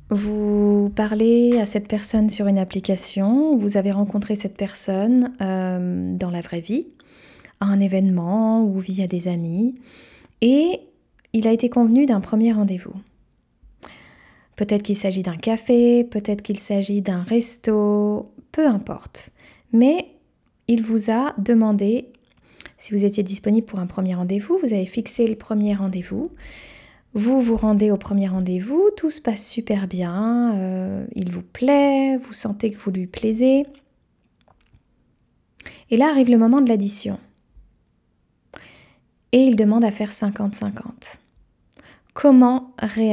Vous parlez à cette personne sur une application, vous avez rencontré cette personne dans la vraie vie, à un événement ou via des amis, et il a été convenu d'un premier rendez-vous. Peut-être qu'il s'agit d'un café, peut-être qu'il s'agit d'un resto, peu importe. Mais il vous a demandé si vous étiez disponible pour un premier rendez-vous, vous avez fixé le premier rendez-vous. Vous vous rendez au premier rendez-vous, tout se passe super bien, il vous plaît, vous sentez que vous lui plaisez. Et là arrive le moment de l'addition. Et il demande à faire 50-50. Comment réagir ?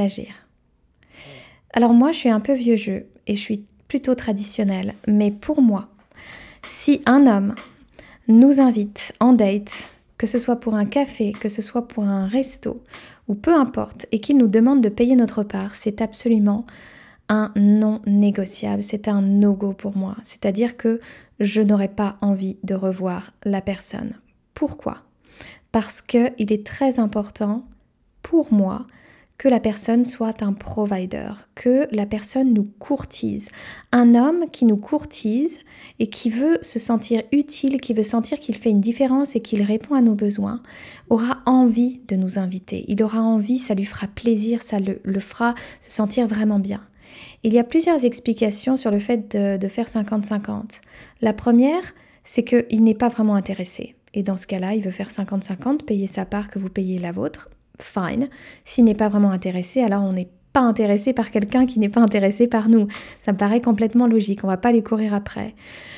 Alors moi, je suis un peu vieux jeu et je suis plutôt traditionnelle. Mais pour moi, si un homme nous invite en date, que ce soit pour un café, que ce soit pour un resto, ou peu importe, et qu'il nous demande de payer notre part, c'est absolument un non négociable, c'est un no-go pour moi. C'est-à-dire que je n'aurais pas envie de revoir la personne. Pourquoi ? Parce qu'il est très important pour moi que la personne soit un provider, que la personne nous courtise. Un homme qui nous courtise et qui veut se sentir utile, qui veut sentir qu'il fait une différence et qu'il répond à nos besoins, aura envie de nous inviter. Il aura envie, ça lui fera plaisir, ça le fera se sentir vraiment bien. Il y a plusieurs explications sur le fait de faire 50-50. La première, c'est qu'il n'est pas vraiment intéressé. Et dans ce cas-là, il veut faire 50-50, payer sa part que vous payez la vôtre. Fine. S'il n'est pas vraiment intéressé, alors on n'est pas intéressé par quelqu'un qui n'est pas intéressé par nous. Ça me paraît complètement logique, on ne va pas les courir après.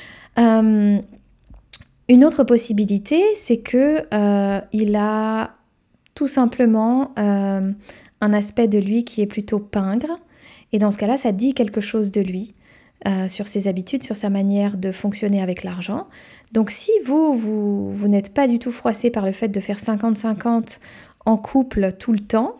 Une autre possibilité, c'est que il a tout simplement un aspect de lui qui est plutôt pingre. Et dans ce cas-là, ça dit quelque chose de lui, sur ses habitudes, sur sa manière de fonctionner avec l'argent. Donc si vous n'êtes pas du tout froissé par le fait de faire 50-50 en couple tout le temps,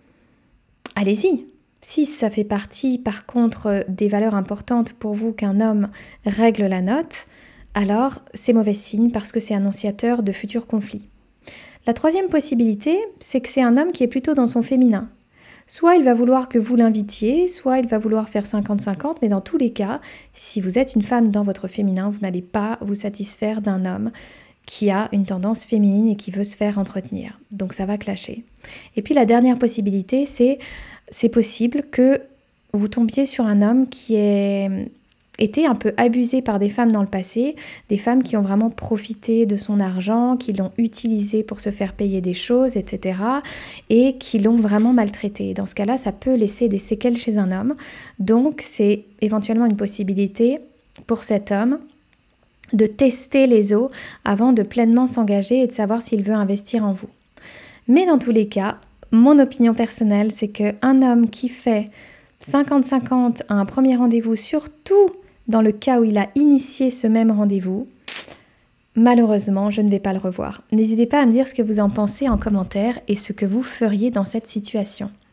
allez-y. Si ça fait partie par contre des valeurs importantes pour vous qu'un homme règle la note, alors c'est mauvais signe parce que c'est annonciateur de futurs conflits. La troisième possibilité, c'est que c'est un homme qui est plutôt dans son féminin. Soit il va vouloir que vous l'invitiez, soit il va vouloir faire 50-50, mais dans tous les cas, si vous êtes une femme dans votre féminin, vous n'allez pas vous satisfaire d'un homme qui a une tendance féminine et qui veut se faire entretenir. Donc ça va clasher. Et puis la dernière possibilité, c'est possible que vous tombiez sur un homme qui ait été un peu abusé par des femmes dans le passé, des femmes qui ont vraiment profité de son argent, qui l'ont utilisé pour se faire payer des choses, etc. et qui l'ont vraiment maltraité. Dans ce cas-là, ça peut laisser des séquelles chez un homme. Donc c'est éventuellement une possibilité pour cet homme de tester les eaux avant de pleinement s'engager et de savoir s'il veut investir en vous. Mais dans tous les cas, mon opinion personnelle, c'est qu'un homme qui fait 50-50 à un premier rendez-vous, surtout dans le cas où il a initié ce même rendez-vous, malheureusement, je ne vais pas le revoir. N'hésitez pas à me dire ce que vous en pensez en commentaire et ce que vous feriez dans cette situation.